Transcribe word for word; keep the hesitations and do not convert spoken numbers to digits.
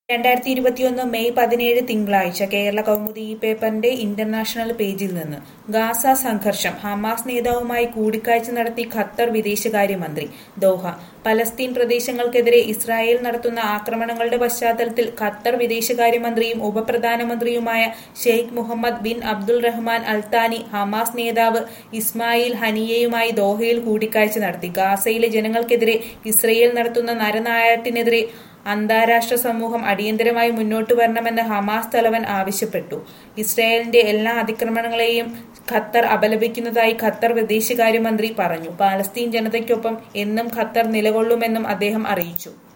രണ്ടായിരത്തി ഇരുപത്തിയൊന്ന് മെയ് പതിനേഴ് തിങ്കളാഴ്ച കേരള കൗമുദി ഈ പേപ്പറിന്റെ ഇന്റർനാഷണൽ പേജിൽ നിന്ന് ഗാസ സംഘർഷം ഹമാസ് നേതാവുമായി കൂടിക്കാഴ്ച നടത്തി ഖത്തർ വിദേശകാര്യമന്ത്രി. ദോഹ. പലസ്തീൻ പ്രദേശങ്ങൾക്കെതിരെ ഇസ്രായേൽ നടത്തുന്ന ആക്രമണങ്ങളുടെ പശ്ചാത്തലത്തിൽ ഖത്തർ വിദേശകാര്യമന്ത്രിയും ഉപപ്രധാനമന്ത്രിയുമായ Sheikh Mohammed bin Abdul Rahman Al Thani Hamas നേതാവ് ഇസ്മായിൽ ഹനിയയുമായി ദോഹയിൽ കൂടിക്കാഴ്ച നടത്തി. ഗാസയിലെ ജനങ്ങൾക്കെതിരെ ഇസ്രായേൽ നടത്തുന്ന നരനായാട്ടിനെതിരെ അന്താരാഷ്ട്ര സമൂഹം അടിയന്തരമായി മുന്നോട്ടു വരണമെന്ന് ഹമാസ് തലവൻ ആവശ്യപ്പെട്ടു. ഇസ്രായേലിന്റെ എല്ലാ അതിക്രമണങ്ങളെയും ഖത്തർ അപലപിക്കുന്നതായി ഖത്തർ വിദേശകാര്യമന്ത്രി പറഞ്ഞു. പാലസ്തീൻ ജനതയ്ക്കൊപ്പം എന്നും ഖത്തർ നിലകൊള്ളുമെന്നും അദ്ദേഹം അറിയിച്ചു.